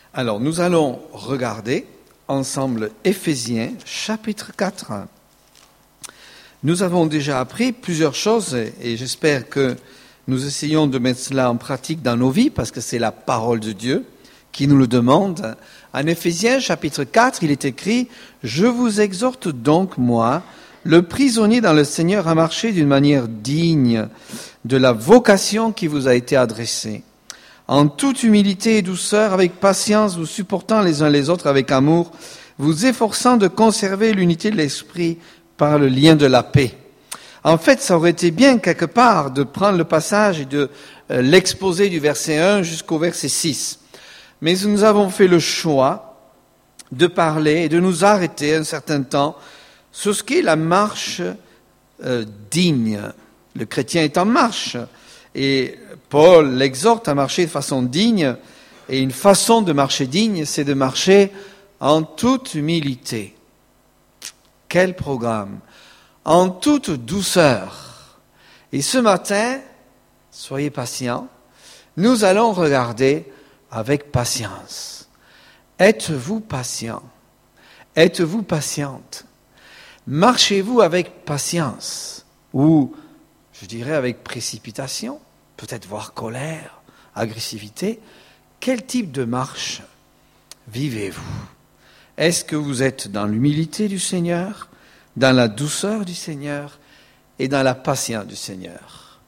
Alors, nous allons regarder ensemble Éphésiens, chapitre 4. Nous avons déjà appris plusieurs choses et j'espère que nous essayons de mettre cela en pratique dans nos vies parce que c'est la parole de Dieu qui nous le demande. En Éphésiens, chapitre 4, il est écrit « Je vous exhorte donc, moi, le prisonnier dans le Seigneur, à marcher d'une manière digne de la vocation qui vous a été adressée. En toute humilité et douceur, avec patience, vous supportant les uns les autres avec amour, vous efforçant de conserver l'unité de l'esprit par le lien de la paix. » En fait, ça aurait été bien quelque part de prendre le passage et de l'exposer du verset 1 jusqu'au verset 6. Mais nous avons fait le choix de parler et de nous arrêter un certain temps sur ce qu'est la marche digne. Le chrétien est en marche et Paul l'exhorte à marcher de façon digne, et une façon de marcher digne, c'est de marcher en toute humilité. Quel programme! En toute douceur. Et ce matin, soyez patients, nous allons regarder avec patience. Êtes-vous patient? Êtes-vous patiente? Marchez-vous avec patience? Ou, je dirais, avec précipitation? Peut-être voire colère, agressivité. Quel type de marche vivez-vous? Est-ce que vous êtes dans l'humilité du Seigneur, dans la douceur du Seigneur et dans la patience du Seigneur?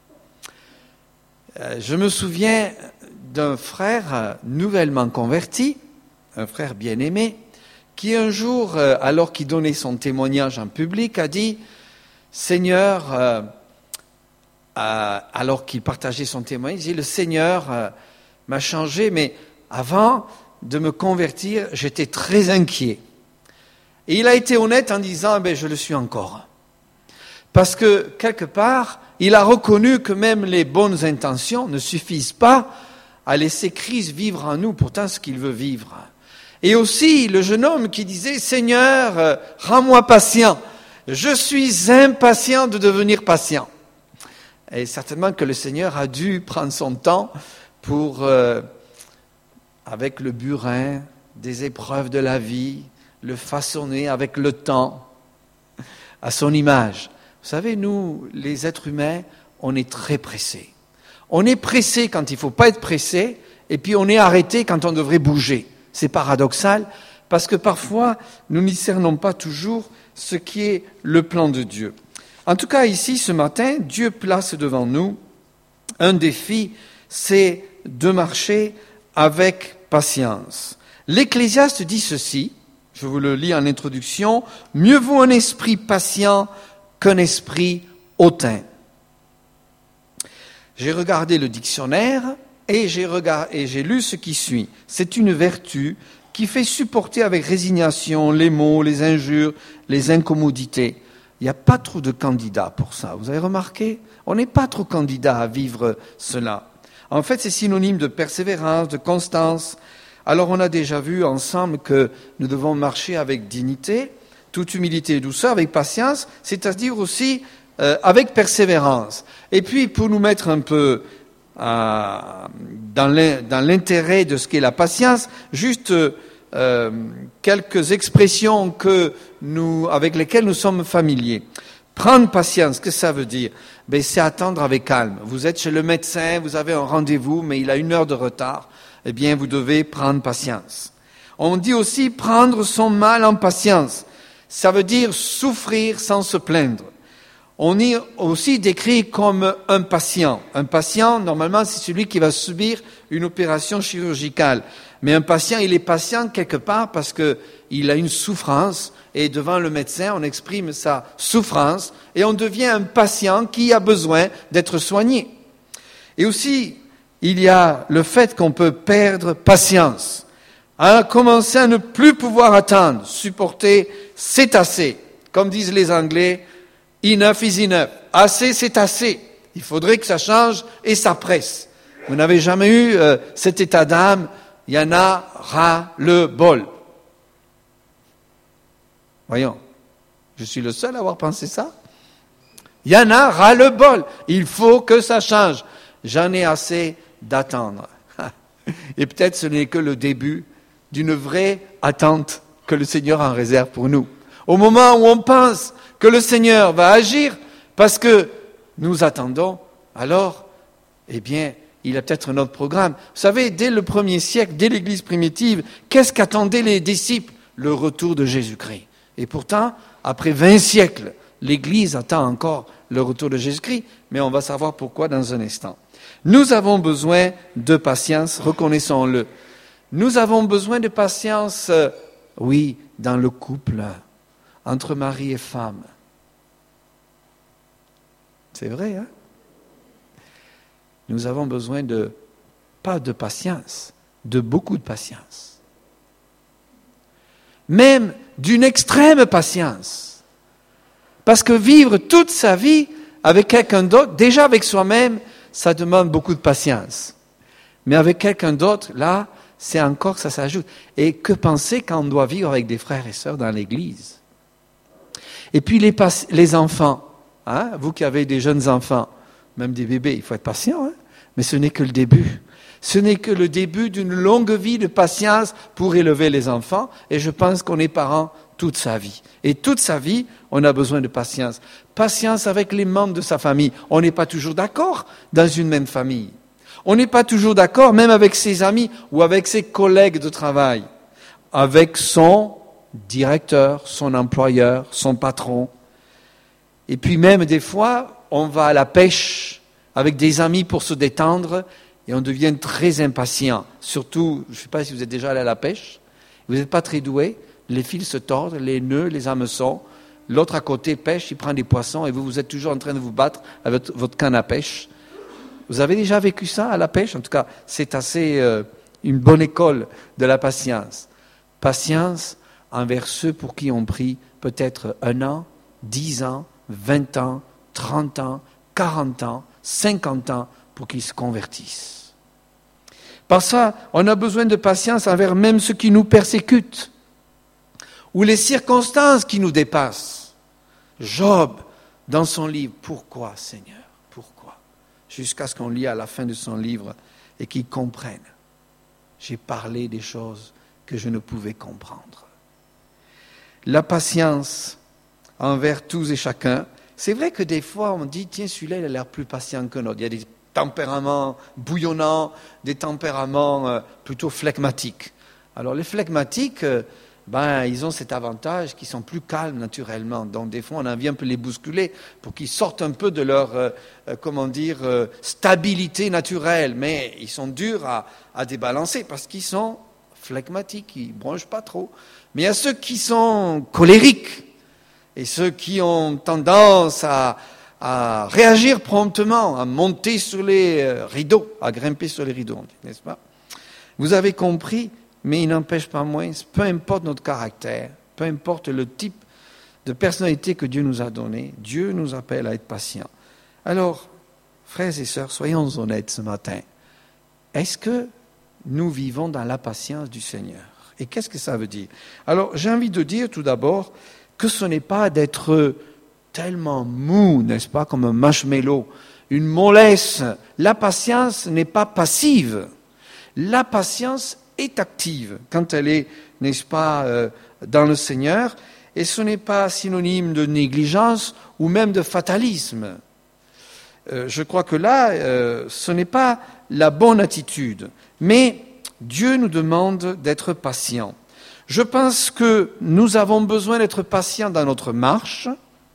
Je me souviens d'un frère nouvellement converti, un frère bien-aimé, qui un jour, alors qu'il donnait son témoignage en public, a dit « Seigneur », alors qu'il partageait son témoignage, il dit « Le Seigneur m'a changé, mais avant de me convertir, j'étais très inquiet. » Et il a été honnête en disant « Je le suis encore. » Parce que, quelque part, il a reconnu que même les bonnes intentions ne suffisent pas à laisser Christ vivre en nous, pourtant ce qu'il veut vivre. Et aussi, le jeune homme qui disait « Seigneur, rends-moi patient. Je suis impatient de devenir patient. » Et certainement que le Seigneur a dû prendre son temps pour, avec le burin des épreuves de la vie, le façonner avec le temps, à son image. Vous savez, nous, les êtres humains, on est très pressés. On est pressé quand il ne faut pas être pressé, et puis on est arrêté quand on devrait bouger. C'est paradoxal, parce que parfois, nous n'y cernons pas toujours ce qui est le plan de Dieu. En tout cas, ici, ce matin, Dieu place devant nous un défi, c'est de marcher avec patience. L'Ecclésiaste dit ceci, je vous le lis en introduction, « Mieux vaut un esprit patient qu'un esprit hautain. » J'ai regardé le dictionnaire et j'ai lu ce qui suit. C'est une vertu qui fait supporter avec résignation les maux, les injures, les incommodités. Il n'y a pas trop de candidats pour ça. Vous avez remarqué? On n'est pas trop candidats à vivre cela. En fait, c'est synonyme de persévérance, de constance. Alors, on a déjà vu ensemble que nous devons marcher avec dignité, toute humilité et douceur, avec patience, c'est-à-dire aussi avec persévérance. Et puis, pour nous mettre un peu dans l'intérêt de ce qu'est la patience, juste quelques expressions avec lesquelles nous sommes familiers. Prendre patience, qu'est-ce que ça veut dire? C'est attendre avec calme. Vous êtes chez le médecin, vous avez un rendez-vous, mais il a 1 heure de retard. Eh bien, vous devez prendre patience. On dit aussi prendre son mal en patience. Ça veut dire souffrir sans se plaindre. On est aussi décrit comme un patient. Un patient, normalement, c'est celui qui va subir une opération chirurgicale. Mais un patient, il est patient quelque part parce qu'il a une souffrance et devant le médecin, on exprime sa souffrance et on devient un patient qui a besoin d'être soigné. Et aussi, il y a le fait qu'on peut perdre patience, commencer à ne plus pouvoir attendre, supporter, c'est assez. Comme disent les Anglais, enough is enough. Assez, c'est assez. Il faudrait que ça change et ça presse. Vous n'avez jamais eu cet état d'âme, il y en a ras-le-bol. Voyons, je suis le seul à avoir pensé ça. Il y en a ras-le-bol. Il faut que ça change. J'en ai assez d'attendre. Et peut-être ce n'est que le début d'une vraie attente que le Seigneur en réserve pour nous. Au moment où on pense que le Seigneur va agir, parce que nous attendons, alors, eh bien, il a peut-être un autre programme. Vous savez, dès le 1er siècle, dès l'Église primitive, qu'est-ce qu'attendaient les disciples? Le retour de Jésus-Christ. Et pourtant, après 20 siècles, l'Église attend encore le retour de Jésus-Christ, mais on va savoir pourquoi dans un instant. Nous avons besoin de patience, reconnaissons-le. Nous avons besoin de patience, oui, dans le couple, entre mari et femme. C'est vrai, hein? Nous avons besoin pas de patience, de beaucoup de patience. Même d'une extrême patience. Parce que vivre toute sa vie avec quelqu'un d'autre, déjà avec soi-même, ça demande beaucoup de patience. Mais avec quelqu'un d'autre, là, c'est encore, ça s'ajoute. Et que penser quand on doit vivre avec des frères et sœurs dans l'église? Et puis les enfants, hein, vous qui avez des jeunes enfants, même des bébés, il faut être patient, hein, mais ce n'est que le début. Ce n'est que le début d'une longue vie de patience pour élever les enfants. Et je pense qu'on est parents toute sa vie. Et toute sa vie, on a besoin de patience. Patience avec les membres de sa famille. On n'est pas toujours d'accord dans une même famille. On n'est pas toujours d'accord même avec ses amis ou avec ses collègues de travail. Avec son directeur, son employeur, son patron. Et puis même des fois, on va à la pêche avec des amis pour se détendre et on devient très impatient. Surtout, je ne sais pas si vous êtes déjà allé à la pêche, vous n'êtes pas très doué, les fils se tordent, les nœuds, les hameçons, l'autre à côté pêche, il prend des poissons et vous êtes toujours en train de vous battre avec votre canne à pêche. Vous avez déjà vécu ça à la pêche? En tout cas, c'est assez une bonne école de la patience. Patience envers ceux pour qui on prie peut-être 1 an, 10 ans, 20 ans, 30 ans, 40 ans, 50 ans pour qu'ils se convertissent. Par ça, on a besoin de patience envers même ceux qui nous persécutent ou les circonstances qui nous dépassent. Job, dans son livre, pourquoi Seigneur? Pourquoi? Jusqu'à ce qu'on lit à la fin de son livre et qu'il comprenne. J'ai parlé des choses que je ne pouvais comprendre. La patience envers tous et chacun. C'est vrai que des fois, on dit, tiens, celui-là, il a l'air plus patient qu'un autre. Il y a des tempéraments bouillonnants, des tempéraments plutôt flegmatiques. Alors, les flegmatiques, ils ont cet avantage qu'ils sont plus calmes naturellement. Donc, des fois, on a envie un peu les bousculer pour qu'ils sortent un peu de leur, stabilité naturelle. Mais ils sont durs à débalancer parce qu'ils sont flegmatiques, ils ne bronchent pas trop. Mais il y a ceux qui sont colériques et ceux qui ont tendance à réagir promptement, à monter sur les rideaux, à grimper sur les rideaux, n'est-ce pas? Vous avez compris, mais il n'empêche pas moins, peu importe notre caractère, peu importe le type de personnalité que Dieu nous a donné, Dieu nous appelle à être patients. Alors, frères et sœurs, soyons honnêtes ce matin. Est-ce que nous vivons dans la patience du Seigneur? Et qu'est-ce que ça veut dire? Alors, j'ai envie de dire tout d'abord que ce n'est pas d'être tellement mou, n'est-ce pas, comme un marshmallow, une mollesse. La patience n'est pas passive. La patience est active quand elle est, n'est-ce pas, dans le Seigneur. Et ce n'est pas synonyme de négligence ou même de fatalisme. Je crois que là, ce n'est pas la bonne attitude. Mais Dieu nous demande d'être patients. Je pense que nous avons besoin d'être patients dans notre marche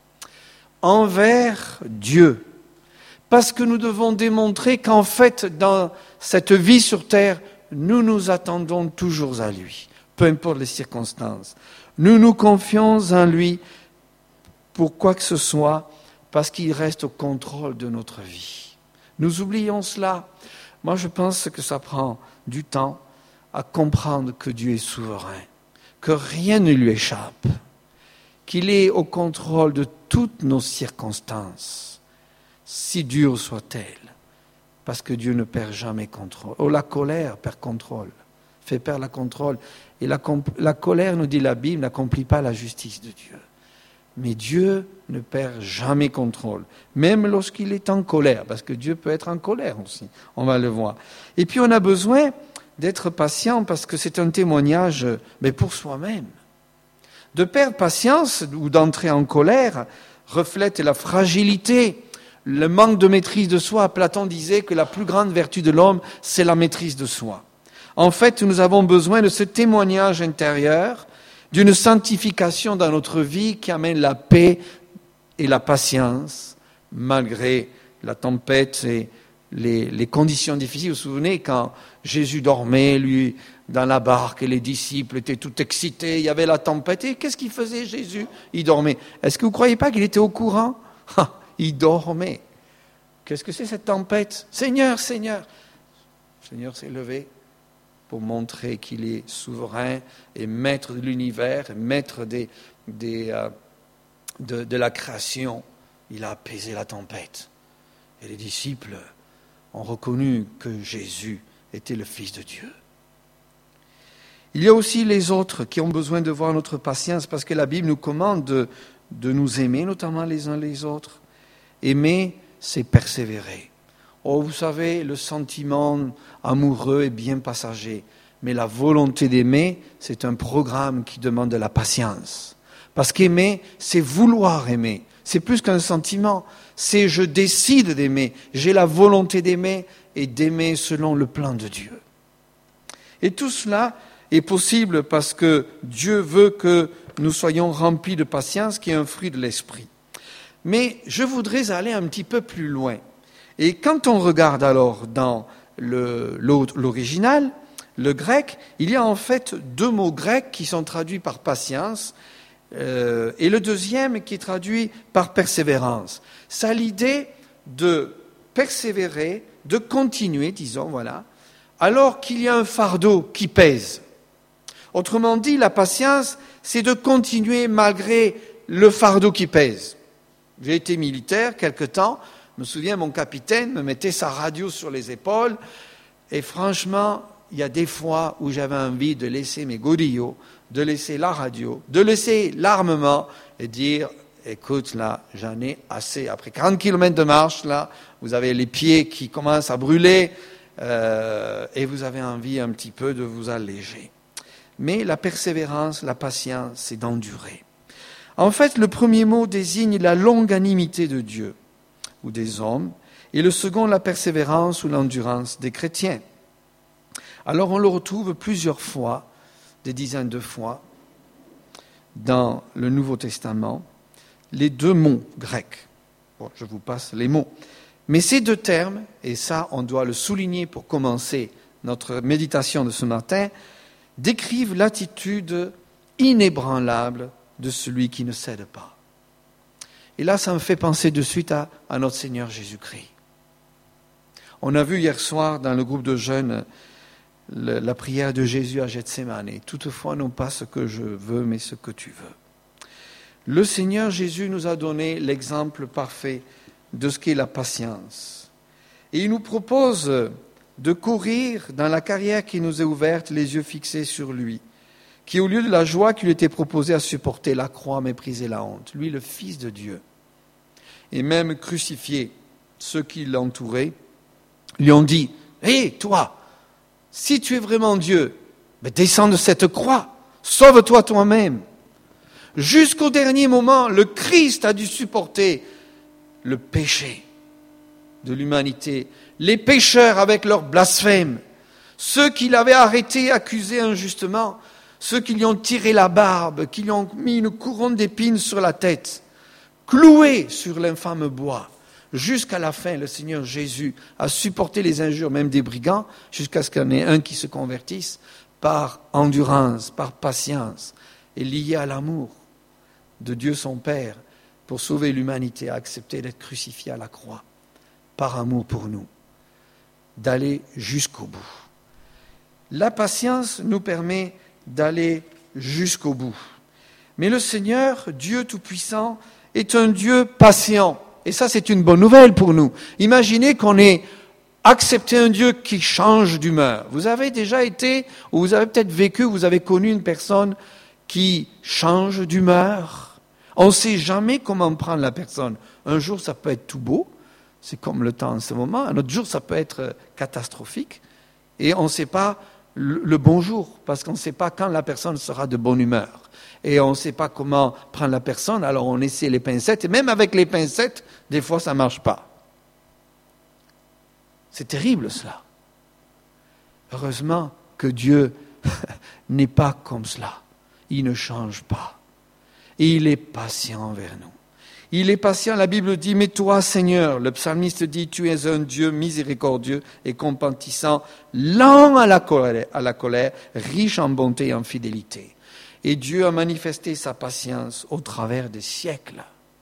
envers Dieu. Parce que nous devons démontrer qu'en fait, dans cette vie sur terre, nous nous attendons toujours à lui, peu importe les circonstances. Nous nous confions en lui pour quoi que ce soit, parce qu'il reste au contrôle de notre vie. Nous oublions cela. Moi, je pense que ça prend du temps à comprendre que Dieu est souverain, que rien ne lui échappe, qu'il est au contrôle de toutes nos circonstances, si dures soient-elles, parce que Dieu ne perd jamais contrôle. Oh, la colère perd contrôle, fait perdre la contrôle. Et la colère, nous dit la Bible, n'accomplit pas la justice de Dieu. Mais Dieu ne perd jamais contrôle, même lorsqu'il est en colère, parce que Dieu peut être en colère aussi, on va le voir. Et puis on a besoin d'être patient parce que c'est un témoignage mais pour soi-même. De perdre patience ou d'entrer en colère reflète la fragilité, le manque de maîtrise de soi. Platon disait que la plus grande vertu de l'homme, c'est la maîtrise de soi. En fait, nous avons besoin de ce témoignage intérieur, d'une sanctification dans notre vie qui amène la paix et la patience, malgré la tempête et les conditions difficiles. Vous vous souvenez quand Jésus dormait, lui, dans la barque, et les disciples étaient tout excités, il y avait la tempête. Et qu'est-ce qu'il faisait, Jésus? Il dormait. Est-ce que vous ne croyez pas qu'il était au courant? Il dormait. Qu'est-ce que c'est cette tempête? Seigneur, Seigneur! Le Seigneur s'est levé pour montrer qu'il est souverain et maître de l'univers, maître de la création. Il a apaisé la tempête. Et les disciples ont reconnu que Jésus était le Fils de Dieu. Il y a aussi les autres qui ont besoin de voir notre patience parce que la Bible nous commande de nous aimer, notamment les uns les autres. Aimer, c'est persévérer. Oh, vous savez, le sentiment amoureux est bien passager, mais la volonté d'aimer, c'est un programme qui demande de la patience. Parce qu'aimer, c'est vouloir aimer. C'est plus qu'un sentiment, c'est je décide d'aimer, j'ai la volonté d'aimer et d'aimer selon le plan de Dieu. Et tout cela est possible parce que Dieu veut que nous soyons remplis de patience, qui est un fruit de l'esprit. Mais je voudrais aller un petit peu plus loin. Et quand on regarde alors dans l'original, le grec, il y a en fait deux mots grecs qui sont traduits par patience, et le deuxième qui est traduit par persévérance. Ça a l'idée de persévérer, de continuer, disons, voilà, alors qu'il y a un fardeau qui pèse. Autrement dit, la patience, c'est de continuer malgré le fardeau qui pèse. J'ai été militaire quelque temps. Je me souviens, mon capitaine me mettait sa radio sur les épaules. Et franchement, il y a des fois où j'avais envie de laisser mes godillots, de laisser la radio, de laisser l'armement et dire, écoute, là, j'en ai assez. Après 40 km de marche, là, vous avez les pieds qui commencent à brûler et vous avez envie un petit peu de vous alléger. Mais la persévérance, la patience, c'est d'endurer. En fait, le premier mot désigne la longanimité de Dieu ou des hommes, et le second, la persévérance ou l'endurance des chrétiens. Alors on le retrouve plusieurs fois, des dizaines de fois, dans le Nouveau Testament, les deux mots grecs. Bon, je vous passe les mots. Mais ces deux termes, et ça on doit le souligner pour commencer notre méditation de ce matin, décrivent l'attitude inébranlable de celui qui ne cède pas. Et là, ça me fait penser de suite à notre Seigneur Jésus-Christ. On a vu hier soir dans le groupe de jeunes la prière de Jésus à Gethsémane. Toutefois, non pas ce que je veux, mais ce que tu veux. Le Seigneur Jésus nous a donné l'exemple parfait de ce qu'est la patience. Et il nous propose de courir dans la carrière qui nous est ouverte, les yeux fixés sur lui, qui, au lieu de la joie qui lui était proposée, a supporté la croix, méprisé la honte. Lui, le Fils de Dieu. Et même crucifié, ceux qui l'entouraient lui ont dit, « Hé, toi, si tu es vraiment Dieu, descends de cette croix, sauve-toi toi-même. » Jusqu'au dernier moment, le Christ a dû supporter le péché de l'humanité, les pécheurs avec leurs blasphèmes, ceux qui l'avaient arrêté, accusé injustement, ceux qui lui ont tiré la barbe, qui lui ont mis une couronne d'épines sur la tête, cloué sur l'infâme bois. Jusqu'à la fin, le Seigneur Jésus a supporté les injures même des brigands, jusqu'à ce qu'il y en ait un qui se convertisse par endurance, par patience, et lié à l'amour de Dieu son Père, pour sauver l'humanité, a accepté d'être crucifié à la croix, par amour pour nous, d'aller jusqu'au bout. La patience nous permet d'aller jusqu'au bout. Mais le Seigneur, Dieu Tout-Puissant, est un Dieu patient. Et ça, c'est une bonne nouvelle pour nous. Imaginez qu'on ait accepté un Dieu qui change d'humeur. Vous avez déjà été, ou vous avez peut-être vécu, vous avez connu une personne qui change d'humeur. On ne sait jamais comment prendre la personne. Un jour, ça peut être tout beau, c'est comme le temps en ce moment. Un autre jour, ça peut être catastrophique. Et on ne sait pas le bonjour, parce qu'on ne sait pas quand la personne sera de bonne humeur. Et on ne sait pas comment prendre la personne, alors on essaie les pincettes. Et même avec les pincettes, des fois, ça ne marche pas. C'est terrible, cela. Heureusement que Dieu n'est pas comme cela. Il ne change pas. Et il est patient envers nous. Il est patient, la Bible dit, mais toi, Seigneur, le psalmiste dit, tu es un Dieu miséricordieux et compatissant, lent à la colère, riche en bonté et en fidélité. Et Dieu a manifesté sa patience au travers des siècles.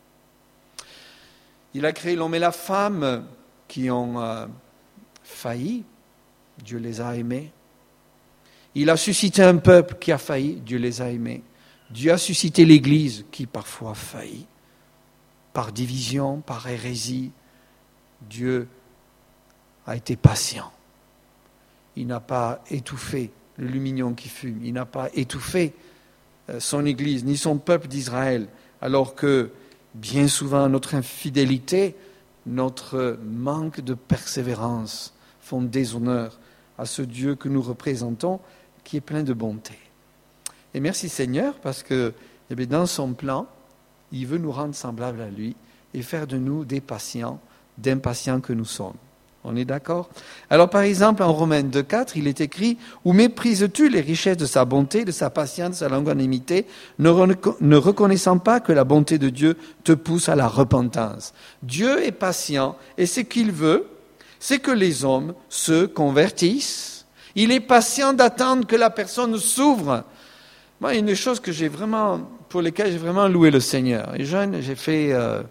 Il a créé l'homme et la femme qui ont failli, Dieu les a aimés. Il a suscité un peuple qui a failli, Dieu les a aimés. Dieu a suscité l'Église qui parfois a failli. Par division, par hérésie, Dieu a été patient. Il n'a pas étouffé le lumignon qui fume. Il n'a pas étouffé son Église, ni son peuple d'Israël, alors que bien souvent notre infidélité, notre manque de persévérance font déshonneur à ce Dieu que nous représentons, qui est plein de bonté. Et merci Seigneur, parce que dans son plan, il veut nous rendre semblables à lui et faire de nous des patients, d'impatients que nous sommes. On est d'accord? Alors par exemple, en Romains 2,4, il est écrit « Ou méprises-tu les richesses de sa bonté, de sa patience, de sa longanimité, ne reconnaissant pas que la bonté de Dieu te pousse à la repentance ?» Dieu est patient et ce qu'il veut, c'est que les hommes se convertissent. Il est patient d'attendre que la personne s'ouvre. Moi, il y a une chose pour lesquelles j'ai vraiment loué le Seigneur. Et jeune, j'ai fait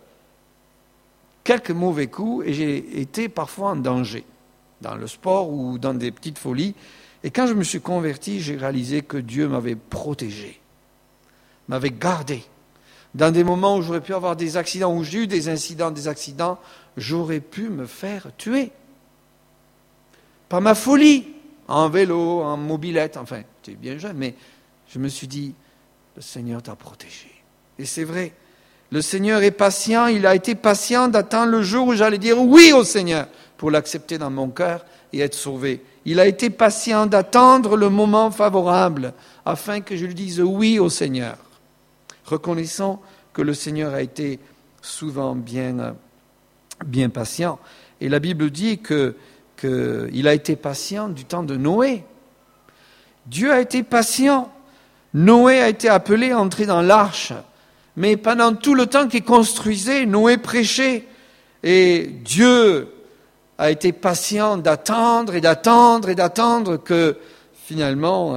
quelques mauvais coups et j'ai été parfois en danger, dans le sport ou dans des petites folies. Et quand je me suis converti, j'ai réalisé que Dieu m'avait protégé, m'avait gardé. Dans des moments où j'aurais pu avoir des accidents, où j'ai eu des incidents, des accidents, j'aurais pu me faire tuer. Par ma folie, en vélo, en mobilette, enfin, j'étais bien jeune, mais je me suis dit, le Seigneur t'a protégé. Et c'est vrai, le Seigneur est patient, il a été patient d'attendre le jour où j'allais dire oui au Seigneur pour l'accepter dans mon cœur et être sauvé. Il a été patient d'attendre le moment favorable afin que je lui dise oui au Seigneur. Reconnaissons que le Seigneur a été souvent bien patient. Et la Bible dit qu'il a été patient du temps de Noé. Dieu a été patient. Noé a été appelé à entrer dans l'arche. Mais pendant tout le temps qu'il construisait, Noé prêchait. Et Dieu a été patient d'attendre et d'attendre et d'attendre que finalement,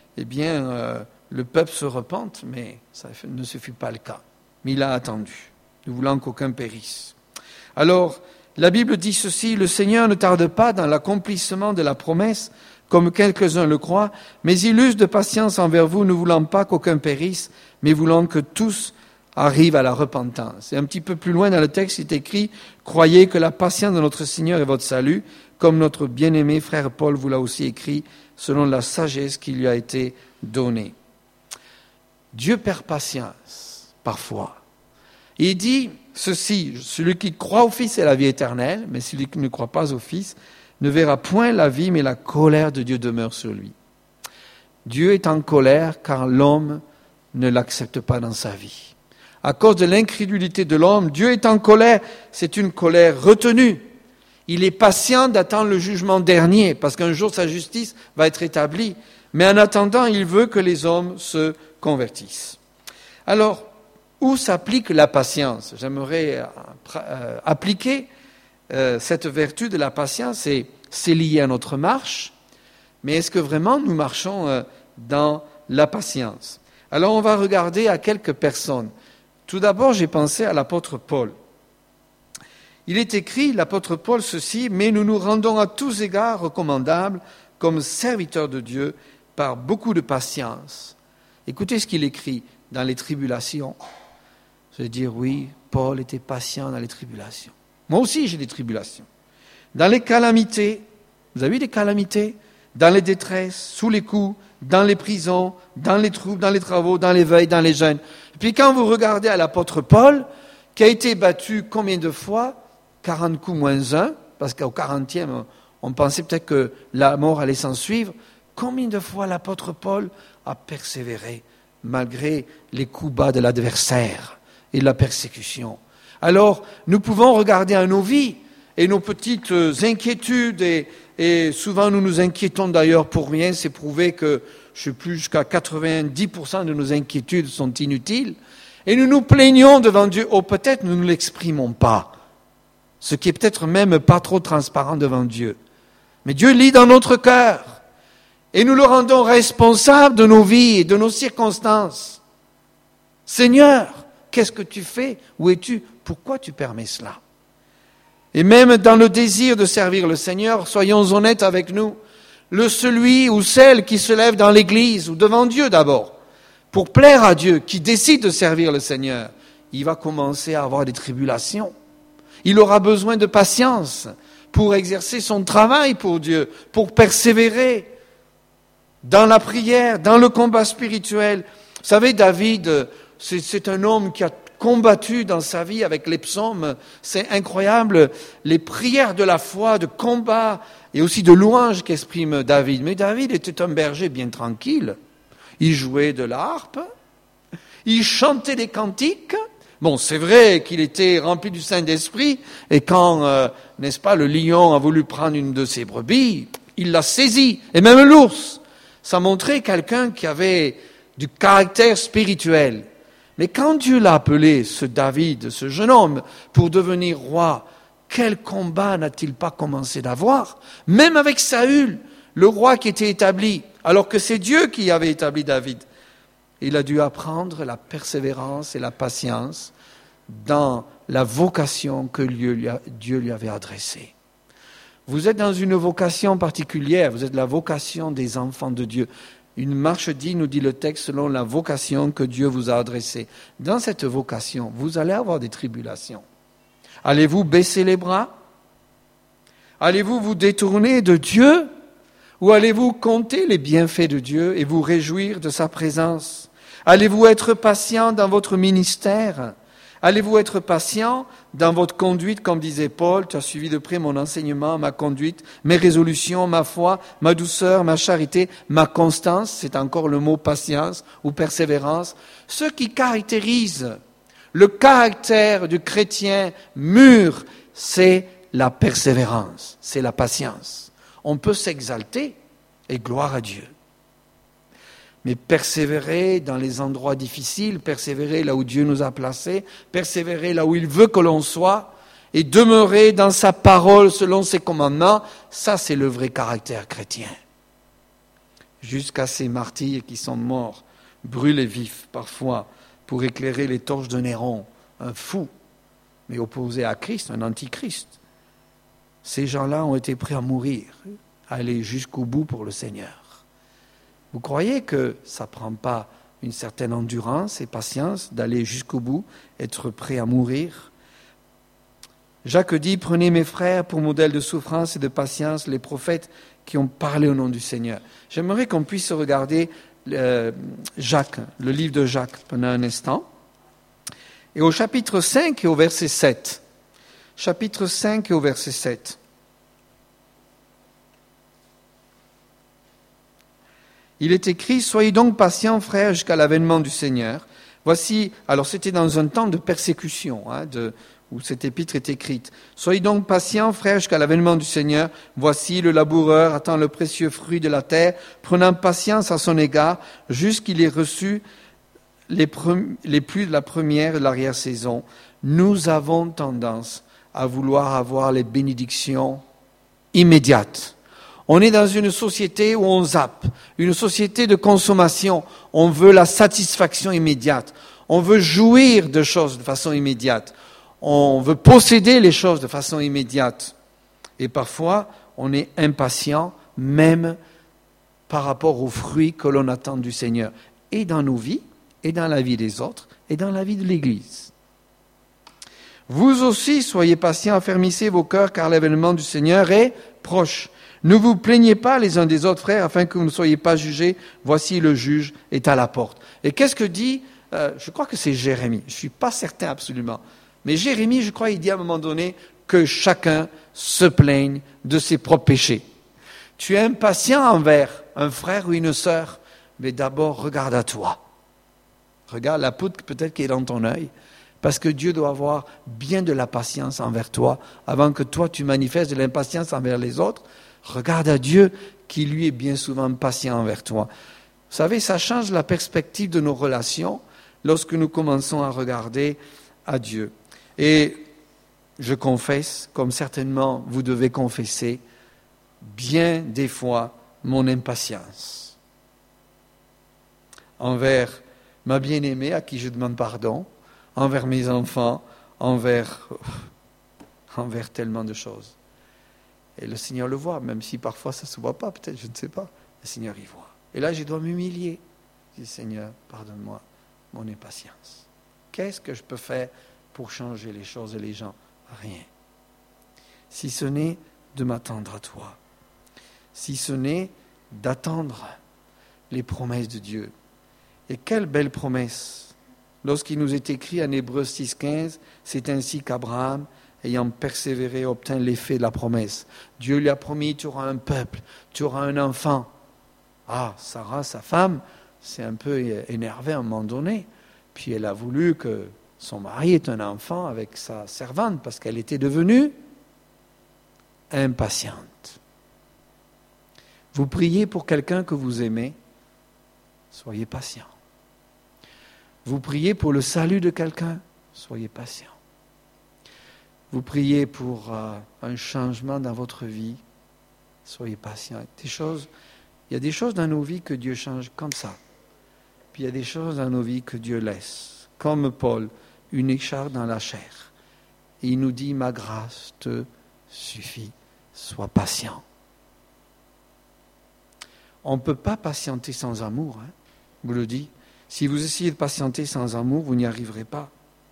le peuple se repente. Mais ça ne se fut pas le cas. Mais il a attendu, ne voulant qu'aucun périsse. Alors, la Bible dit ceci, « Le Seigneur ne tarde pas dans l'accomplissement de la promesse, comme quelques-uns le croient, mais il use de patience envers vous, ne voulant pas qu'aucun périsse, mais voulant que tous arrivent à la repentance. » Et un petit peu plus loin dans le texte, il est écrit « Croyez que la patience de notre Seigneur est votre salut, comme notre bien-aimé frère Paul vous l'a aussi écrit, selon la sagesse qui lui a été donnée. » Dieu perd patience, parfois. Il dit ceci, « Celui qui croit au Fils a la vie éternelle, mais celui qui ne croit pas au Fils ne verra point la vie, mais la colère de Dieu demeure sur lui. » Dieu est en colère car l'homme ne l'accepte pas dans sa vie. À cause de l'incrédulité de l'homme, Dieu est en colère. C'est une colère retenue. Il est patient d'attendre le jugement dernier, parce qu'un jour sa justice va être établie. Mais en attendant, il veut que les hommes se convertissent. Alors, où s'applique la patience? J'aimerais appliquer cette vertu de la patience, et c'est lié à notre marche. Mais est-ce que vraiment nous marchons dans la patience? Alors on va regarder à quelques personnes. Tout d'abord, j'ai pensé à l'apôtre Paul. Il est écrit, l'apôtre Paul, ceci, « Mais nous nous rendons à tous égards recommandables comme serviteurs de Dieu par beaucoup de patience. » Écoutez ce qu'il écrit dans les tribulations. Je vais dire, oui, Paul était patient dans les tribulations. Moi aussi, j'ai des tribulations. Dans les calamités, vous avez vu des calamités? Dans les détresses, sous les coups, dans les prisons, dans les troubles, dans les travaux, dans les veilles, dans les jeûnes. Et puis quand vous regardez à l'apôtre Paul, qui a été battu combien de fois? 40 coups moins 1, parce qu'au 40e, on pensait peut-être que la mort allait s'en suivre. Combien de fois l'apôtre Paul a persévéré malgré les coups bas de l'adversaire et de la persécution? Alors, nous pouvons regarder à nos vies et nos petites inquiétudes, et souvent nous nous inquiétons d'ailleurs pour rien. C'est prouvé que, je sais plus, jusqu'à 90% de nos inquiétudes sont inutiles. Et nous nous plaignons devant Dieu, ou peut-être nous ne l'exprimons pas, ce qui est peut-être même pas trop transparent devant Dieu. Mais Dieu lit dans notre cœur, et nous le rendons responsable de nos vies et de nos circonstances. Seigneur, qu'est-ce que tu fais? Où es-tu? Pourquoi tu permets cela? Et même dans le désir de servir le Seigneur, soyons honnêtes avec nous, celui ou celle qui se lève dans l'église, ou devant Dieu d'abord, pour plaire à Dieu, qui décide de servir le Seigneur, il va commencer à avoir des tribulations. Il aura besoin de patience pour exercer son travail pour Dieu, pour persévérer dans la prière, dans le combat spirituel. Vous savez, David, c'est un homme qui a combattu dans sa vie avec les psaumes. C'est incroyable, les prières de la foi, de combat et aussi de louange qu'exprime David. Mais David était un berger bien tranquille. Il jouait de la harpe, il chantait des cantiques. Bon, c'est vrai qu'il était rempli du Saint-Esprit, et quand, n'est-ce pas, le lion a voulu prendre une de ses brebis, il l'a saisi, et même l'ours. Ça montrait quelqu'un qui avait du caractère spirituel. Mais quand Dieu l'a appelé, ce David, ce jeune homme, pour devenir roi, quel combat n'a-t-il pas commencé d'avoir? Même avec Saül, le roi qui était établi, alors que c'est Dieu qui avait établi David. Il a dû apprendre la persévérance et la patience dans la vocation que Dieu lui avait adressée. Vous êtes dans une vocation particulière, vous êtes la vocation des enfants de Dieu. Une marche digne, nous dit le texte, selon la vocation que Dieu vous a adressée. Dans cette vocation, vous allez avoir des tribulations. Allez-vous baisser les bras? Allez-vous vous détourner de Dieu? Ou allez-vous compter les bienfaits de Dieu et vous réjouir de sa présence? Allez-vous être patient dans votre ministère? Allez-vous être patient dans votre conduite, comme disait Paul, tu as suivi de près mon enseignement, ma conduite, mes résolutions, ma foi, ma douceur, ma charité, ma constance, c'est encore le mot patience ou persévérance. Ce qui caractérise le caractère du chrétien mûr, c'est la persévérance, c'est la patience. On peut s'exalter, et gloire à Dieu. Mais persévérer dans les endroits difficiles, persévérer là où Dieu nous a placés, persévérer là où il veut que l'on soit, et demeurer dans sa parole selon ses commandements, ça c'est le vrai caractère chrétien. Jusqu'à ces martyrs qui sont morts, brûlés vifs parfois, pour éclairer les torches de Néron, un fou, mais opposé à Christ, un antichrist. Ces gens-là ont été prêts à mourir, à aller jusqu'au bout pour le Seigneur. Vous croyez que ça ne prend pas une certaine endurance et patience d'aller jusqu'au bout, être prêt à mourir? Jacques dit, prenez mes frères pour modèle de souffrance et de patience les prophètes qui ont parlé au nom du Seigneur. J'aimerais qu'on puisse regarder Jacques, le livre de Jacques pendant un instant. Et au chapitre 5 et au verset 7. Chapitre 5 et au verset 7. Il est écrit, soyez donc patients, frères, jusqu'à l'avènement du Seigneur. Voici, alors c'était dans un temps de persécution, où cette épître est écrite. Soyez donc patients, frères, jusqu'à l'avènement du Seigneur. Voici, le laboureur attend le précieux fruit de la terre, prenant patience à son égard, jusqu'il ait reçu les pluies de la première et de l'arrière-saison. Nous avons tendance à vouloir avoir les bénédictions immédiates. On est dans une société où on zappe, une société de consommation. On veut la satisfaction immédiate. On veut jouir de choses de façon immédiate. On veut posséder les choses de façon immédiate. Et parfois, on est impatient, même par rapport aux fruits que l'on attend du Seigneur. Et dans nos vies, et dans la vie des autres, et dans la vie de l'Église. Vous aussi, soyez patients, affermissez vos cœurs, car l'avènement du Seigneur est proche. Ne vous plaignez pas les uns des autres, frères, afin que vous ne soyez pas jugés. Voici le juge est à la porte. Et qu'est-ce que dit, je crois que c'est Jérémie, je ne suis pas certain absolument, mais Jérémie, je crois, il dit à un moment donné que chacun se plaigne de ses propres péchés. Tu es impatient envers un frère ou une sœur, mais d'abord regarde à toi. Regarde la poutre peut-être qui est dans ton œil, parce que Dieu doit avoir bien de la patience envers toi, avant que toi tu manifestes de l'impatience envers les autres. Regarde à Dieu qui lui est bien souvent patient envers toi. Vous savez, ça change la perspective de nos relations lorsque nous commençons à regarder à Dieu. Et je confesse, comme certainement vous devez confesser, bien des fois mon impatience envers ma bien-aimée à qui je demande pardon, envers mes enfants, envers tellement de choses. Et le Seigneur le voit, même si parfois ça ne se voit pas, peut-être, je ne sais pas. Le Seigneur y voit. Et là, je dois m'humilier. Je dis, Seigneur, pardonne-moi mon impatience. Qu'est-ce que je peux faire pour changer les choses et les gens? Rien. Si ce n'est de m'attendre à toi. Si ce n'est d'attendre les promesses de Dieu. Et quelle belle promesse! Lorsqu'il nous est écrit en Hébreux 6,15, c'est ainsi qu'Abraham, ayant persévéré, obtint l'effet de la promesse. Dieu lui a promis, tu auras un peuple, tu auras un enfant. Ah, Sarah, sa femme, s'est un peu énervée à un moment donné. Puis elle a voulu que son mari ait un enfant avec sa servante, parce qu'elle était devenue impatiente. Vous priez pour quelqu'un que vous aimez, soyez patient. Vous priez pour le salut de quelqu'un, soyez patient. Vous priez pour un changement dans votre vie, soyez patient. Il y a des choses dans nos vies que Dieu change comme ça. Puis il y a des choses dans nos vies que Dieu laisse. Comme Paul, une écharpe dans la chair. Et il nous dit, ma grâce te suffit, sois patient. On ne peut pas patienter sans amour, hein, je vous le dis. Si vous essayez de patienter sans amour, vous n'y arriverez pas.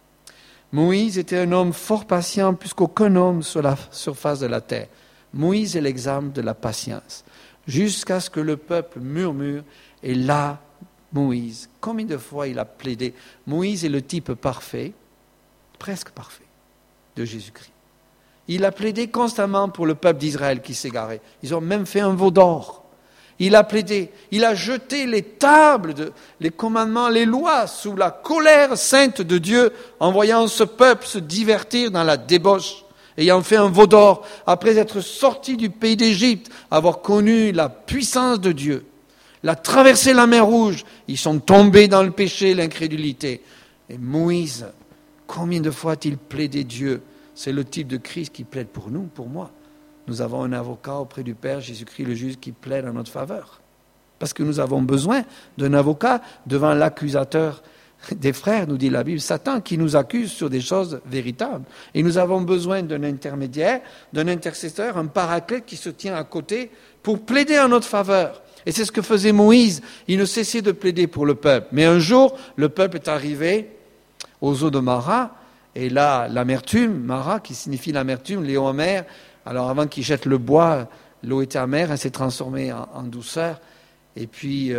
Moïse était un homme fort patient plus qu'aucun homme sur la surface de la terre. Moïse est l'exemple de la patience. Jusqu'à ce que le peuple murmure, et là, Moïse, combien de fois il a plaidé? Moïse est le type parfait, presque parfait, de Jésus-Christ. Il a plaidé constamment pour le peuple d'Israël qui s'égarait. Ils ont même fait un veau d'or. Il a plaidé, il a jeté les tables, les commandements, les lois sous la colère sainte de Dieu en voyant ce peuple se divertir dans la débauche, ayant fait un veau d'or, après être sorti du pays d'Égypte, avoir connu la puissance de Dieu, la traversé la mer Rouge, ils sont tombés dans le péché, l'incrédulité. Et Moïse, combien de fois a-t-il plaidé Dieu? C'est le type de Christ qui plaide pour nous, pour moi. Nous avons un avocat auprès du Père, Jésus-Christ le juste, qui plaide en notre faveur. Parce que nous avons besoin d'un avocat devant l'accusateur des frères, nous dit la Bible, Satan, qui nous accuse sur des choses véritables. Et nous avons besoin d'un intermédiaire, d'un intercesseur, un paraclète qui se tient à côté pour plaider en notre faveur. Et c'est ce que faisait Moïse. Il ne cessait de plaider pour le peuple. Mais un jour, le peuple est arrivé aux eaux de Mara, et là, l'amertume, Mara, qui signifie l'amertume, l'éau amère. Alors avant qu'il jette le bois, l'eau était amère, elle s'est transformée en douceur. Et puis,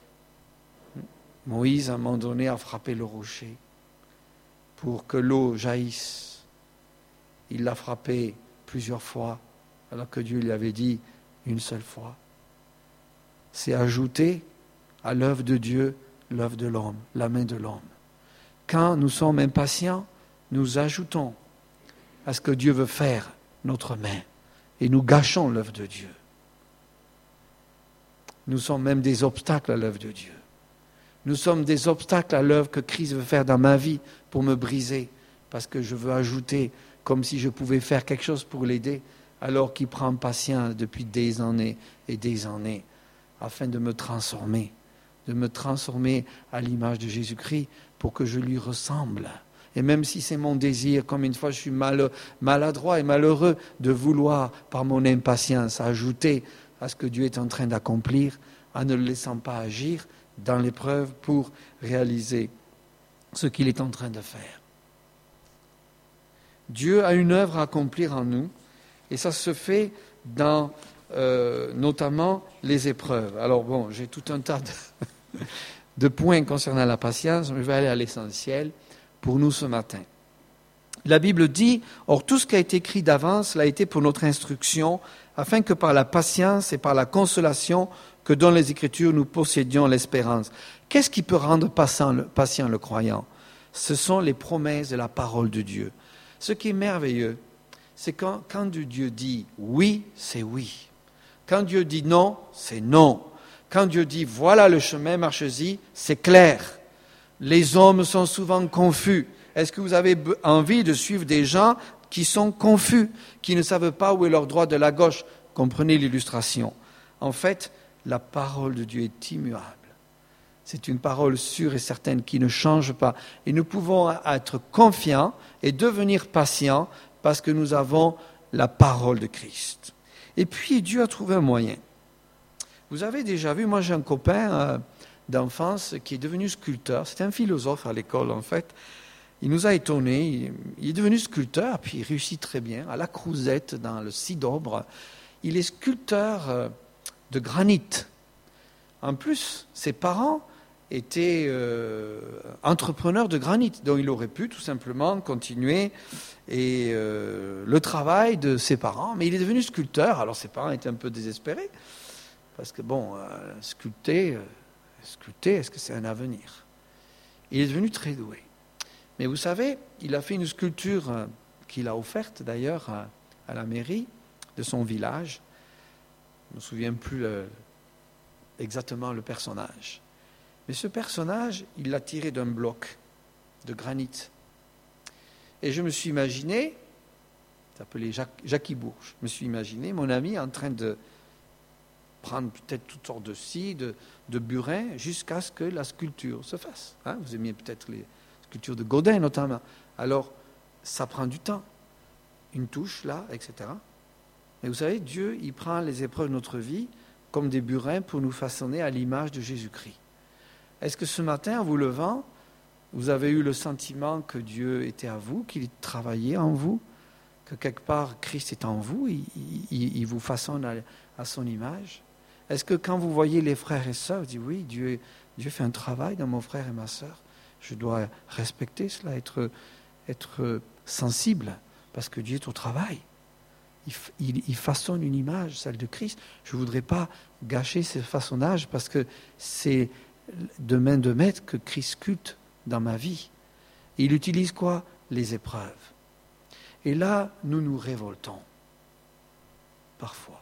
Moïse, à un moment donné, a frappé le rocher pour que l'eau jaillisse. Il l'a frappé plusieurs fois, alors que Dieu lui avait dit une seule fois. C'est ajouter à l'œuvre de Dieu l'œuvre de l'homme, la main de l'homme. Quand nous sommes impatients, nous ajoutons à ce que Dieu veut faire notre main et nous gâchons l'œuvre de Dieu. Nous sommes même des obstacles à l'œuvre de Dieu. Nous sommes des obstacles à l'œuvre que Christ veut faire dans ma vie pour me briser, parce que je veux ajouter comme si je pouvais faire quelque chose pour l'aider, alors qu'il prend patience depuis des années et des années, afin de me transformer à l'image de Jésus-Christ pour que je lui ressemble. Et même si c'est mon désir, comme une fois je suis maladroit et malheureux de vouloir, par mon impatience, ajouter à ce que Dieu est en train d'accomplir, en ne le laissant pas agir dans l'épreuve pour réaliser ce qu'il est en train de faire. Dieu a une œuvre à accomplir en nous, et ça se fait dans notamment les épreuves. Alors bon, j'ai tout un tas de points concernant la patience, mais je vais aller à l'essentiel pour nous ce matin. La Bible dit, « Or tout ce qui a été écrit d'avance l'a été pour notre instruction, afin que par la patience et par la consolation que donnent les Écritures, nous possédions l'espérance. » Qu'est-ce qui peut rendre patient le croyant? Ce sont les promesses de la parole de Dieu. Ce qui est merveilleux, c'est quand Dieu dit oui, c'est oui. Quand Dieu dit non, c'est non. Quand Dieu dit voilà le chemin, marchez-y, c'est clair. Les hommes sont souvent confus. Est-ce que vous avez envie de suivre des gens qui sont confus, qui ne savent pas où est leur droite de la gauche? Comprenez l'illustration. En fait, la parole de Dieu est immuable. C'est une parole sûre et certaine qui ne change pas. Et nous pouvons être confiants et devenir patients parce que nous avons la parole de Christ. Et puis, Dieu a trouvé un moyen. Vous avez déjà vu, moi j'ai un copain d'enfance qui est devenu sculpteur. C'était un philosophe à l'école en fait. Il nous a étonnés. Il est devenu sculpteur, puis il réussit très bien. À la Crouzette, dans le Sidobre, il est sculpteur de granit. En plus, ses parents étaient entrepreneurs de granit. Donc il aurait pu tout simplement continuer le travail de ses parents. Mais il est devenu sculpteur. Alors ses parents étaient un peu désespérés. Parce que sculpter, est-ce que c'est un avenir? Il est devenu très doué. Mais vous savez, il a fait une sculpture qu'il a offerte d'ailleurs à la mairie de son village. Je ne me souviens plus exactement le personnage. Mais ce personnage, il l'a tiré d'un bloc de granit. Et je me suis imaginé, il s'appelait Jackie Bourges, je me suis imaginé mon ami en train de prendre peut-être toutes sortes de scies, de burin, jusqu'à ce que la sculpture se fasse. Vous aimiez peut-être les sculptures de Godin notamment. Alors, ça prend du temps. Une touche là, etc. Mais vous savez, Dieu, il prend les épreuves de notre vie comme des burins pour nous façonner à l'image de Jésus-Christ. Est-ce que ce matin, en vous levant, vous avez eu le sentiment que Dieu était à vous, qu'il travaillait en vous, que quelque part Christ est en vous, il vous façonne à son image? Est-ce que quand vous voyez les frères et sœurs, vous dites oui, Dieu fait un travail dans mon frère et ma sœur, je dois respecter cela, être sensible, parce que Dieu est au travail. Il façonne une image, celle de Christ. Je ne voudrais pas gâcher ce façonnage parce que c'est de main de maître que Christ sculpte dans ma vie. Et il utilise quoi? Les épreuves. Et là, nous nous révoltons. Parfois.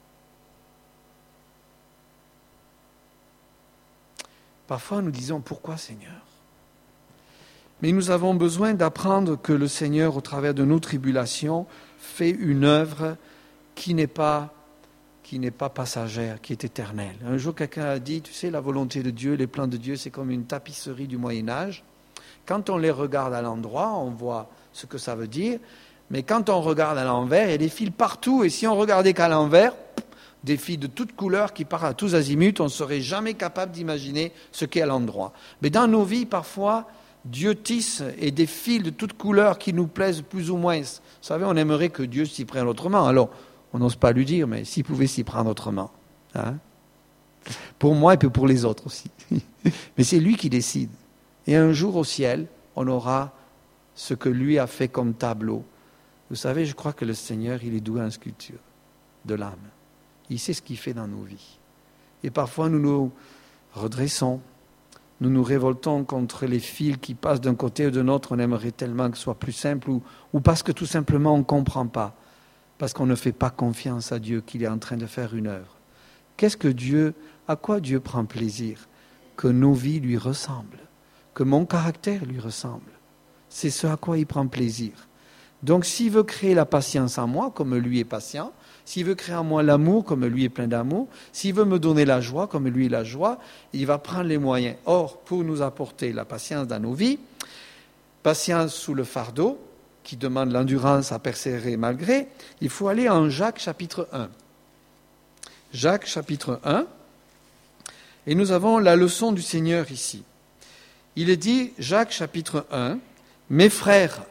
Parfois, nous disons, pourquoi Seigneur? Mais nous avons besoin d'apprendre que le Seigneur, au travers de nos tribulations, fait une œuvre qui n'est pas passagère, qui est éternelle. Un jour, quelqu'un a dit, tu sais, la volonté de Dieu, les plans de Dieu, c'est comme une tapisserie du Moyen-Âge. Quand on les regarde à l'endroit, on voit ce que ça veut dire, mais quand on regarde à l'envers, il y a des fils partout, et si on regardait qu'à l'envers, des fils de toutes couleurs qui partent à tous azimuts, on ne serait jamais capable d'imaginer ce qu'est à l'endroit. Mais dans nos vies, parfois, Dieu tisse et des fils de toutes couleurs qui nous plaisent plus ou moins. Vous savez, on aimerait que Dieu s'y prenne autrement. Alors, on n'ose pas lui dire, mais s'il pouvait s'y prendre autrement. Pour moi et puis pour les autres aussi. Mais c'est lui qui décide. Et un jour au ciel, on aura ce que lui a fait comme tableau. Vous savez, je crois que le Seigneur, il est doué en sculpture de l'âme. Il sait ce qu'il fait dans nos vies. Et parfois, nous nous redressons. Nous nous révoltons contre les fils qui passent d'un côté ou de l'autre. On aimerait tellement que ce soit plus simple ou parce que tout simplement on ne comprend pas. Parce qu'on ne fait pas confiance à Dieu qu'il est en train de faire une œuvre. À quoi Dieu prend plaisir? Que nos vies lui ressemblent. Que mon caractère lui ressemble. C'est ce à quoi il prend plaisir. Donc s'il veut créer la patience en moi, comme lui est patient, s'il veut créer en moi l'amour, comme lui est plein d'amour, s'il veut me donner la joie, comme lui est la joie, il va prendre les moyens. Or, pour nous apporter la patience dans nos vies, patience sous le fardeau, qui demande l'endurance à persévérer malgré, il faut aller en Jacques chapitre 1. Jacques chapitre 1, et nous avons la leçon du Seigneur ici. Il est dit, Jacques chapitre 1, mes frères,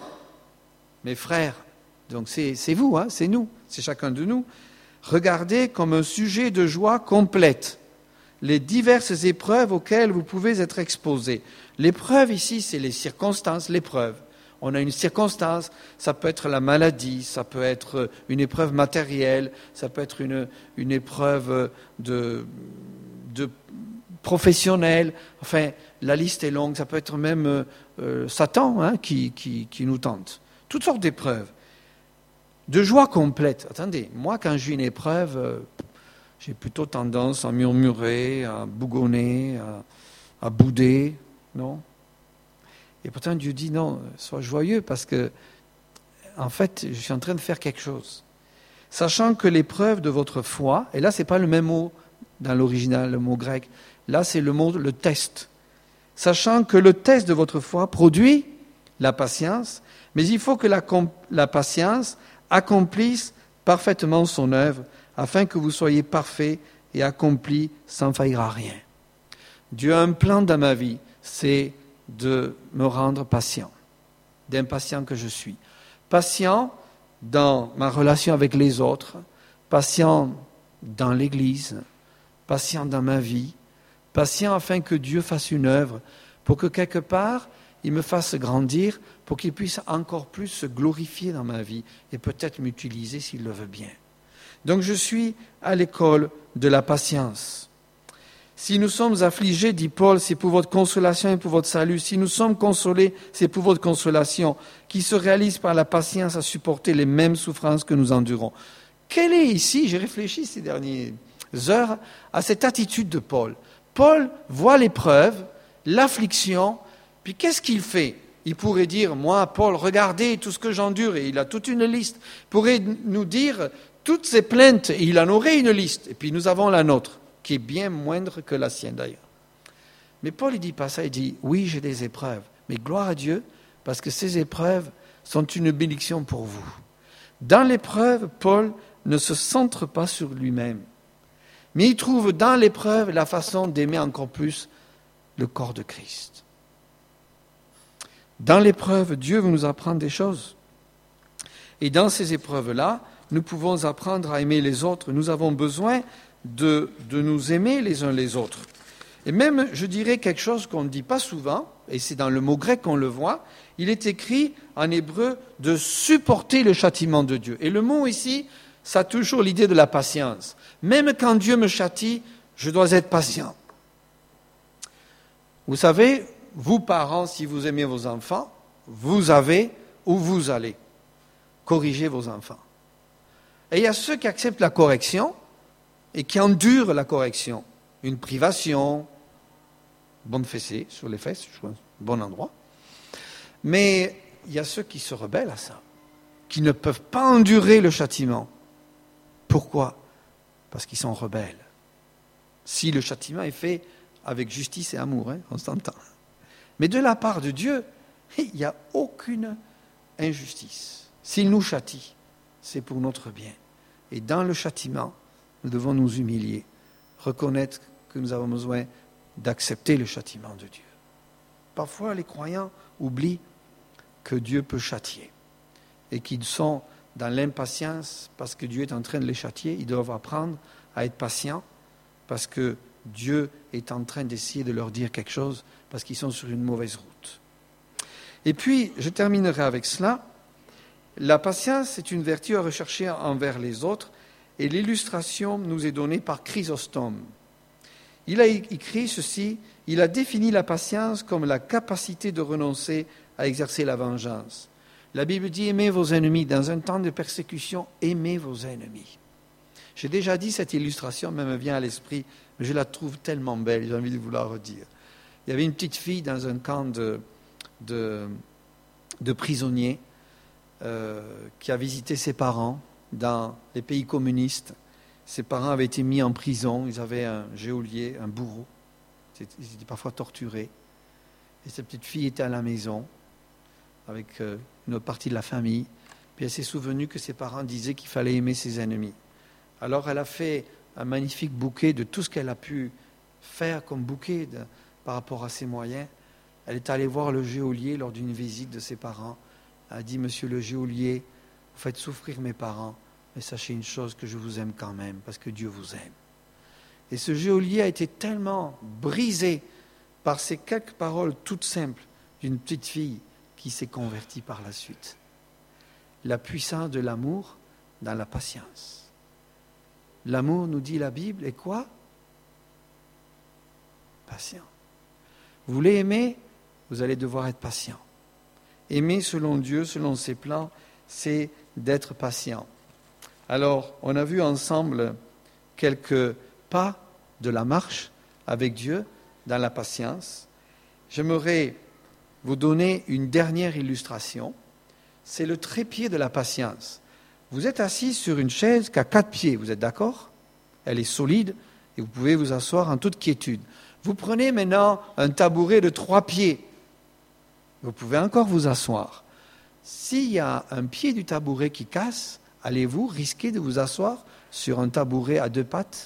donc c'est vous, c'est nous, c'est chacun de nous, regardez comme un sujet de joie complète les diverses épreuves auxquelles vous pouvez être exposés. L'épreuve ici, c'est les circonstances, l'épreuve. on a une circonstance, ça peut être la maladie, ça peut être une épreuve matérielle, ça peut être une épreuve de professionnelle, enfin la liste est longue, ça peut être même Satan qui nous tente. Toutes sortes d'épreuves. De joie complète. Attendez, moi quand j'ai une épreuve, j'ai plutôt tendance à murmurer, à bougonner, à bouder, non? Et pourtant Dieu dit non, sois joyeux parce que, en fait, je suis en train de faire quelque chose. Sachant que l'épreuve de votre foi, et là c'est pas le même mot dans l'original, le mot grec, là c'est le mot, le test. Sachant que le test de votre foi produit la patience, mais il faut que la patience accomplisse parfaitement son œuvre, afin que vous soyez parfaits et accomplis sans faillir à rien. Dieu a un plan dans ma vie, c'est de me rendre patient, d'impatient que je suis. Patient dans ma relation avec les autres, patient dans l'Église, patient dans ma vie, patient afin que Dieu fasse une œuvre, pour que quelque part, il me fasse grandir, pour qu'il puisse encore plus se glorifier dans ma vie et peut-être m'utiliser s'il le veut bien. Donc je suis à l'école de la patience. Si nous sommes affligés, dit Paul, c'est pour votre consolation et pour votre salut. Si nous sommes consolés, c'est pour votre consolation, qui se réalise par la patience à supporter les mêmes souffrances que nous endurons. Quelle est ici, j'ai réfléchi ces dernières heures, à cette attitude de Paul. Paul voit l'épreuve, l'affliction, puis qu'est-ce qu'il fait? Il pourrait dire, moi, Paul, regardez tout ce que j'endure, et il a toute une liste. Il pourrait nous dire toutes ces plaintes, et il en aurait une liste. Et puis nous avons la nôtre, qui est bien moindre que la sienne d'ailleurs. Mais Paul, il dit pas ça, il dit, oui, j'ai des épreuves, mais gloire à Dieu, parce que ces épreuves sont une bénédiction pour vous. Dans l'épreuve, Paul ne se centre pas sur lui-même, mais il trouve dans l'épreuve la façon d'aimer encore plus le corps de Christ. Dans l'épreuve, Dieu veut nous apprendre des choses. Et dans ces épreuves-là, nous pouvons apprendre à aimer les autres. Nous avons besoin de nous aimer les uns les autres. Et même, je dirais quelque chose qu'on ne dit pas souvent, et c'est dans le mot grec qu'on le voit, il est écrit en hébreu de supporter le châtiment de Dieu. Et le mot ici, ça a toujours l'idée de la patience. Même quand Dieu me châtie, je dois être patient. Vous savez, vous parents, si vous aimez vos enfants, vous avez ou vous allez corriger vos enfants. Et il y a ceux qui acceptent la correction et qui endurent la correction. Une privation, bonne fessée sur les fesses, je pense, bon endroit. Mais il y a ceux qui se rebellent à ça, qui ne peuvent pas endurer le châtiment. Pourquoi? Parce qu'ils sont rebelles. Si le châtiment est fait avec justice et amour, on s'entend. Mais de la part de Dieu, il n'y a aucune injustice. S'il nous châtie, c'est pour notre bien. Et dans le châtiment, nous devons nous humilier, reconnaître que nous avons besoin d'accepter le châtiment de Dieu. Parfois, les croyants oublient que Dieu peut châtier et qu'ils sont dans l'impatience parce que Dieu est en train de les châtier. Ils doivent apprendre à être patients parce que Dieu est en train d'essayer de leur dire quelque chose parce qu'ils sont sur une mauvaise route. Et puis, je terminerai avec cela. La patience est une vertu à rechercher envers les autres et l'illustration nous est donnée par Chrysostome. Il a écrit ceci, il a défini la patience comme la capacité de renoncer à exercer la vengeance. La Bible dit « Aimez vos ennemis ». Dans un temps de persécution, aimez vos ennemis. J'ai déjà dit cette illustration, mais elle me vient à l'esprit, mais je la trouve tellement belle, j'ai envie de vous la redire. Il y avait une petite fille dans un camp de prisonniers qui a visité ses parents dans les pays communistes. Ses parents avaient été mis en prison, ils avaient un geôlier, un bourreau. Ils étaient parfois torturés. Et cette petite fille était à la maison avec une autre partie de la famille. Puis elle s'est souvenue que ses parents disaient qu'il fallait aimer ses ennemis. Alors elle a fait un magnifique bouquet de tout ce qu'elle a pu faire comme bouquet par rapport à ses moyens. Elle est allée voir le geôlier lors d'une visite de ses parents. Elle a dit « Monsieur le geôlier, vous faites souffrir mes parents, mais sachez une chose, que je vous aime quand même, parce que Dieu vous aime. » Et ce geôlier a été tellement brisé par ces quelques paroles toutes simples d'une petite fille qui s'est converti par la suite. La puissance de l'amour dans la patience. L'amour, nous dit la Bible, est quoi? Patient. Vous voulez aimer? Vous allez devoir être patient. Aimer selon Dieu, selon ses plans, c'est d'être patient. Alors, on a vu ensemble quelques pas de la marche avec Dieu dans la patience. J'aimerais vous donner une dernière illustration. C'est le trépied de la patience. Vous êtes assis sur une chaise qui a 4 pieds, vous êtes d'accord? Elle est solide et vous pouvez vous asseoir en toute quiétude. Vous prenez maintenant un tabouret de 3 pieds. Vous pouvez encore vous asseoir. S'il y a un pied du tabouret qui casse, allez-vous risquer de vous asseoir sur un tabouret à 2 pattes?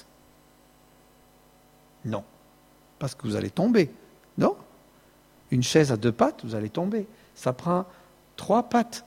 Non, parce que vous allez tomber. Non? Une chaise à 2 pattes, vous allez tomber. Ça prend 3 pattes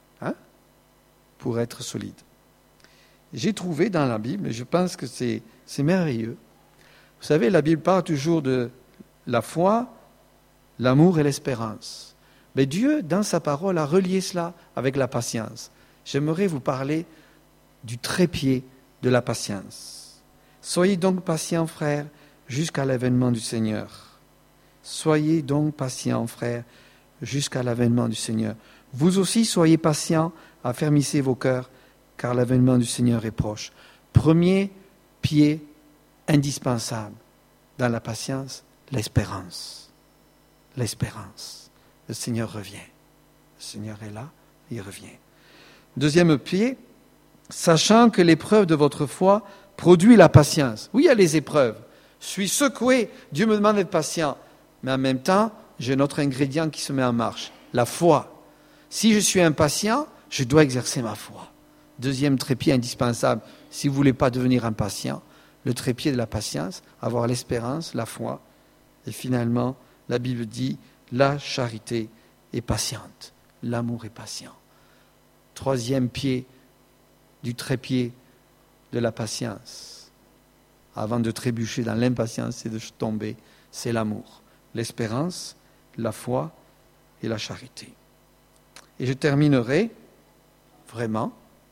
pour être solide. J'ai trouvé dans la Bible, et je pense que c'est merveilleux. Vous savez, la Bible parle toujours de la foi, l'amour et l'espérance. Mais Dieu, dans sa parole, a relié cela avec la patience. J'aimerais vous parler du trépied de la patience. Soyez donc patients, frères, jusqu'à l'avènement du Seigneur. Soyez donc patients, frères, jusqu'à l'avènement du Seigneur. Vous aussi, soyez patients, affermissez vos cœurs, car l'avènement du Seigneur est proche. Premier pied indispensable dans la patience, l'espérance. L'espérance. Le Seigneur revient. Le Seigneur est là, il revient. Deuxième pied, sachant que l'épreuve de votre foi produit la patience. Oui, il y a les épreuves. Je suis secoué, Dieu me demande d'être patient. Mais en même temps, j'ai un autre ingrédient qui se met en marche, la foi. Si je suis impatient, je dois exercer ma foi. Deuxième trépied indispensable, si vous ne voulez pas devenir impatient, le trépied de la patience, avoir l'espérance, la foi. Et finalement, la Bible dit, la charité est patiente, l'amour est patient. Troisième pied du trépied de la patience, avant de trébucher dans l'impatience et de tomber, c'est l'amour, l'espérance, la foi et la charité. Et je terminerai vraiment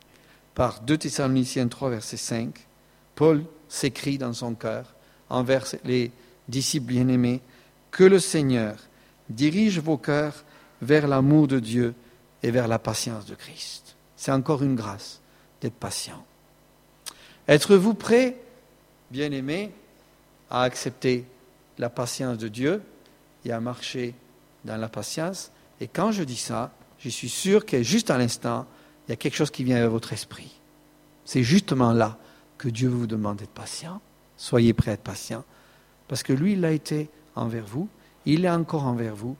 par 2 Thessaloniciens 3, verset 5. Paul s'écrit dans son cœur envers les disciples bien-aimés, que le Seigneur dirige vos cœurs vers l'amour de Dieu et vers la patience de Christ. C'est encore une grâce d'être patient. Êtes-vous prêts, bien-aimés, à accepter la patience de Dieu et à marcher dans la patience? Et quand je dis ça, je suis sûr que juste à l'instant, il y a quelque chose qui vient à votre esprit. C'est justement là que Dieu vous demande d'être patient. Soyez prêts à être patient. Parce que lui, il l'a été envers vous. Il est encore envers vous.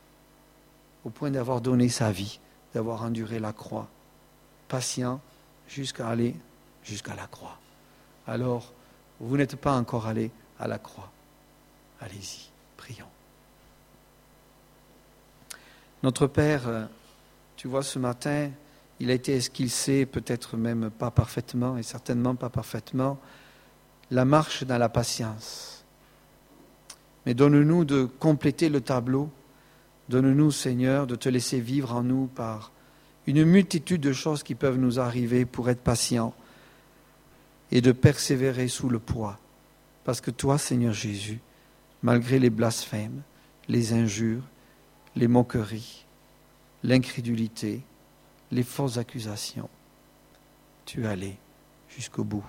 Au point d'avoir donné sa vie, d'avoir enduré la croix. Patient jusqu'à aller jusqu'à la croix. Alors, vous n'êtes pas encore allé à la croix. Allez-y, prions. Notre Père, tu vois, ce matin, il a été esquissé, peut-être même pas parfaitement, et certainement pas parfaitement, la marche dans la patience. Mais donne-nous de compléter le tableau. Donne-nous, Seigneur, de te laisser vivre en nous par une multitude de choses qui peuvent nous arriver pour être patients et de persévérer sous le poids. Parce que toi, Seigneur Jésus, malgré les blasphèmes, les injures, les moqueries, l'incrédulité, les fausses accusations, tu es allé jusqu'au bout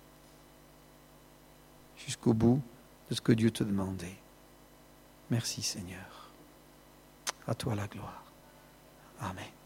de ce que Dieu te demandait. Merci Seigneur. À toi la gloire. Amen.